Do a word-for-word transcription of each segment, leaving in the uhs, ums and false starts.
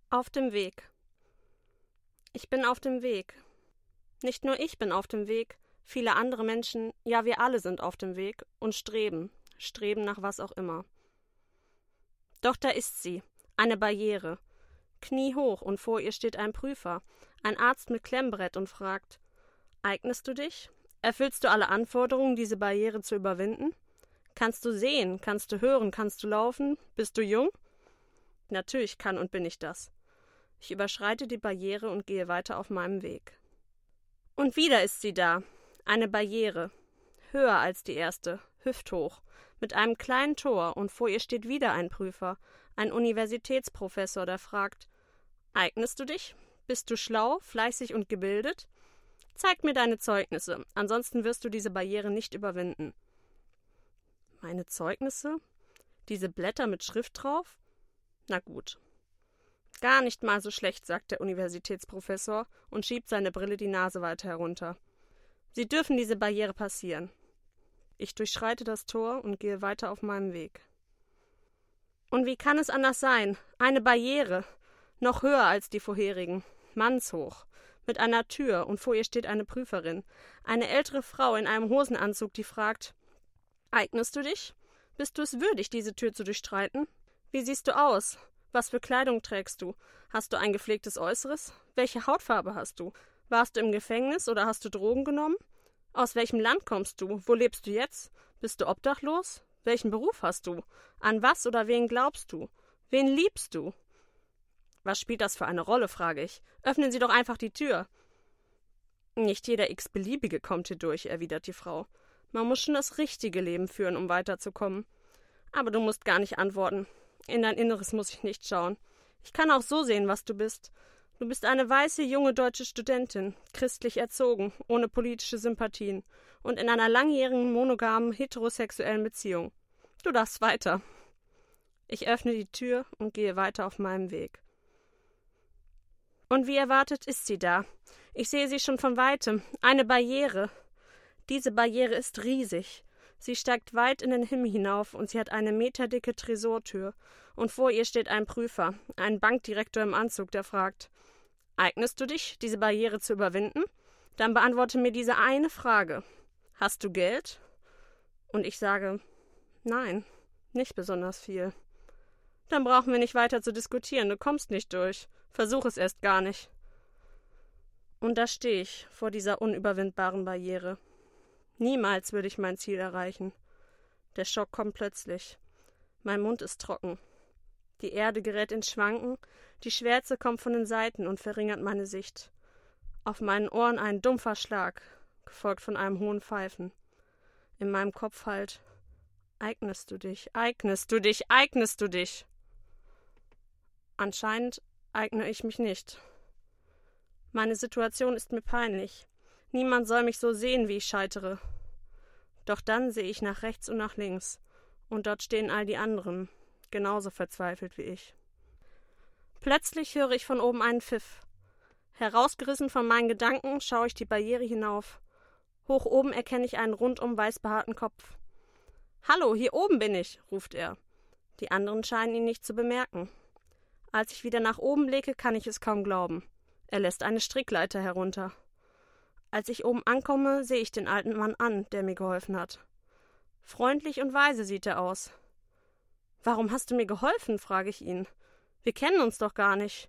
Auf dem Weg. Ich bin auf dem Weg. Nicht nur ich bin auf dem Weg, viele andere Menschen, ja wir alle sind auf dem Weg und streben, streben nach was auch immer. Doch da ist sie, eine Barriere, kniehoch und vor ihr steht ein Prüfer, ein Arzt mit Klemmbrett und fragt: Eignest du dich? Erfüllst du alle Anforderungen, diese Barriere zu überwinden? Kannst du sehen, kannst du hören, kannst du laufen? Bist du jung? Natürlich kann und bin ich das. Ich überschreite die Barriere und gehe weiter auf meinem Weg. Und wieder ist sie da, eine Barriere, höher als die erste, hüfthoch, mit einem kleinen Tor, und vor ihr steht wieder ein Prüfer, ein Universitätsprofessor, der fragt: Eignest du dich? Bist du schlau, fleißig und gebildet? Zeig mir deine Zeugnisse, ansonsten wirst du diese Barriere nicht überwinden. Meine Zeugnisse? Diese Blätter mit Schrift drauf? Na gut. Gar nicht mal so schlecht, sagt der Universitätsprofessor und schiebt seine Brille die Nase weiter herunter. Sie dürfen diese Barriere passieren. Ich durchschreite das Tor und gehe weiter auf meinem Weg. Und wie kann es anders sein? Eine Barriere, noch höher als die vorherigen, mannshoch, mit einer Tür, und vor ihr steht eine Prüferin, eine ältere Frau in einem Hosenanzug, die fragt: Eignest du dich? Bist du es würdig, diese Tür zu durchstreiten? Wie siehst du aus? Was für Kleidung trägst du? Hast du ein gepflegtes Äußeres? Welche Hautfarbe hast du? Warst du im Gefängnis oder hast du Drogen genommen? Aus welchem Land kommst du? Wo lebst du jetzt? Bist du obdachlos? Welchen Beruf hast du? An was oder wen glaubst du? Wen liebst du? Was spielt das für eine Rolle, frage ich. Öffnen Sie doch einfach die Tür. Nicht jeder x-Beliebige kommt hier durch, erwidert die Frau. Man muss schon das richtige Leben führen, um weiterzukommen. Aber du musst gar nicht antworten. In dein Inneres muss ich nicht schauen. Ich kann auch so sehen, was du bist. Du bist eine weiße, junge deutsche Studentin, christlich erzogen, ohne politische Sympathien und in einer langjährigen, monogamen, heterosexuellen Beziehung. Du darfst weiter. Ich öffne die Tür und gehe weiter auf meinem Weg. Und wie erwartet ist sie da. Ich sehe sie schon von weitem. Eine Barriere. Diese Barriere ist riesig. Sie steigt weit in den Himmel hinauf und sie hat eine meterdicke Tresortür. Und vor ihr steht ein Prüfer, ein Bankdirektor im Anzug, der fragt: Eignest du dich, diese Barriere zu überwinden? Dann beantworte mir diese eine Frage. Hast du Geld? Und ich sage: Nein, nicht besonders viel. Dann brauchen wir nicht weiter zu diskutieren, du kommst nicht durch. Versuch es erst gar nicht. Und da stehe ich vor dieser unüberwindbaren Barriere. Niemals würde ich mein Ziel erreichen. Der Schock kommt plötzlich. Mein Mund ist trocken. Die Erde gerät ins Schwanken, die Schwärze kommt von den Seiten und verringert meine Sicht. Auf meinen Ohren ein dumpfer Schlag, gefolgt von einem hohen Pfeifen. In meinem Kopf halt: Eignest du dich, eignest du dich, eignest du dich? Anscheinend eigne ich mich nicht. Meine Situation ist mir peinlich. Niemand soll mich so sehen, wie ich scheitere. Doch dann sehe ich nach rechts und nach links, und dort stehen all die anderen, genauso verzweifelt wie ich. Plötzlich höre ich von oben einen Pfiff. Herausgerissen von meinen Gedanken schaue ich die Barriere hinauf. Hoch oben erkenne ich einen rundum weiß behaarten Kopf. »Hallo, hier oben bin ich«, ruft er. Die anderen scheinen ihn nicht zu bemerken. Als ich wieder nach oben blicke, kann ich es kaum glauben. Er lässt eine Strickleiter herunter. Als ich oben ankomme, sehe ich den alten Mann an, der mir geholfen hat. Freundlich und weise sieht er aus. »Warum hast du mir geholfen?«, frage ich ihn. »Wir kennen uns doch gar nicht.«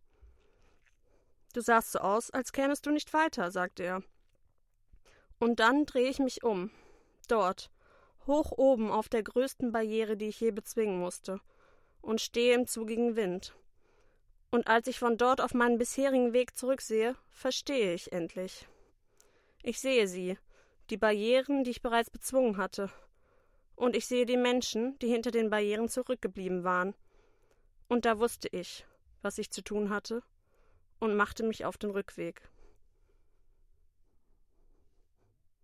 »Du sahst so aus, als kämest du nicht weiter«, sagt er. Und dann drehe ich mich um. Dort, hoch oben auf der größten Barriere, die ich je bezwingen musste, und stehe im zugigen Wind. Und als ich von dort auf meinen bisherigen Weg zurücksehe, verstehe ich endlich. Ich sehe sie, die Barrieren, die ich bereits bezwungen hatte. Und ich sehe die Menschen, die hinter den Barrieren zurückgeblieben waren. Und da wusste ich, was ich zu tun hatte, und machte mich auf den Rückweg.